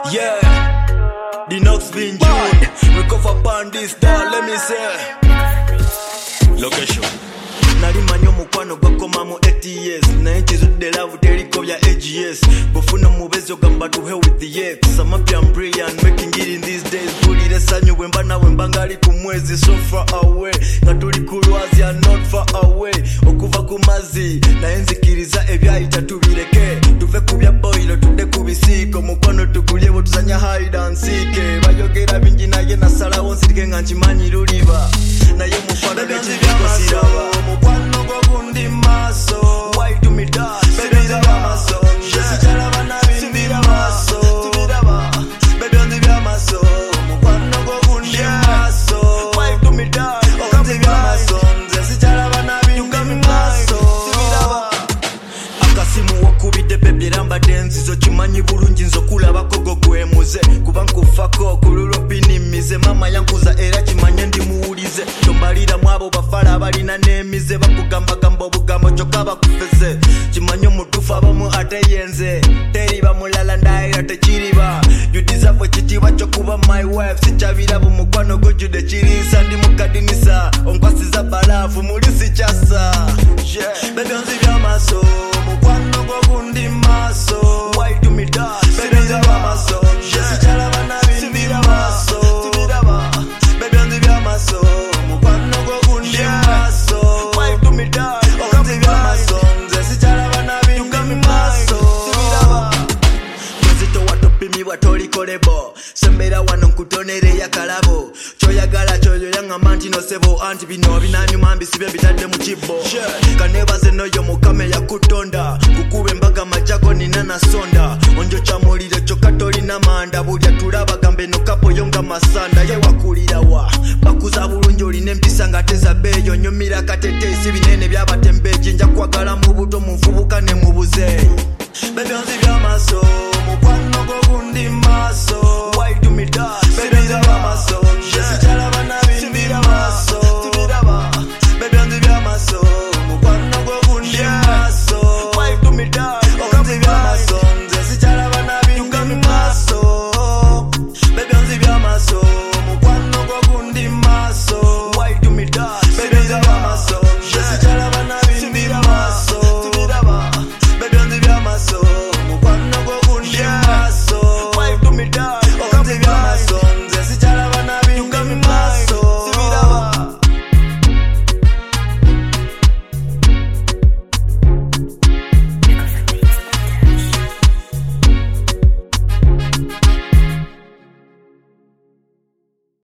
Yeah, the Knox been June. Recover upon this door, let me say. Location. Nali manyo mukwano gwakoma mu 8 years. Naye nkizudde love teriko bya AGS. Bufuna mubezi ogamba to hell with the ex. I'm happy and brilliant, making it in these days. Bulire sanyu wemba nawe mbangali ku mwezi so far away. Nga tuli ku lwazi are not far away. Okuva ku mazi naye nzikiriza ebyayita tubireke. Tuve ku bya boilo tudde ku bisiiko. Mukwano tugulyewo tuzanya hide and seek. Bayogera bingi naye nasalawo nsirike nga nkimanyi luliba. Naye mufano nekiziko siraba. Mukwano gwo gundi maso. Why do me that? Baby on the maso. Jesi chalaba na bindi maso. Tibiraba. Baby on the maso. Mukwano gwo gundi maso. Why do me that? On the maso. Jesi chalaba na bindi maso. Tibiraba. Akasimu wakubide baby ramba dance. Zo chimanyi bulungi nzo kulabako go gwemuze. Kuba nkufako kululo pinimize. Mama yankuza era chimanye ndi muwulize. Tombalira mwabo bafala balina nemize. Bakugamba gamba obugambo kyokka bakufeze. Chimanyi omutuufu abamu ate yenze. Teriba mulala ndaera tekiriba. You deserve ekitiibwa kyokuba my wife. Sikyabirabo mukwano gujjude kiriisa ndi mukadinisa. Onkwasiza balaafu muli sikyasa. Baby onzibya amaso. Mukwano gwo gundi maso. Why do me that? Baby onzibya amaso. Sikyalaba na bindi maso. Tibiraba. Baby onzibya amaso. Mukwano gwo gundi maso. Why do me that? Onzibya amaso. Sikyalaba na bindi maso. Tibiraba. Muzito watopimi watolikolebo. Sembera wano nkutonere yakalabo. Choyagala choyo yangamba nti no sebo anti bino binanyuma mbisibe bitadde mu kibbo. Kanebaze noyo mukame yakutonda. Kukube mbaga majako nina na sonda. Onjo chamulire kyokka tolina manda. Bulya tulaba gambe no kapo yonga masanda. Ye wakulira wa bakuza bulungi olina empisa nga teza beeyo. Nyumira kateteesi binene byabatembeeki. Nja kwagala mu buto mu nfubuka ne mu buzeeyi. Baby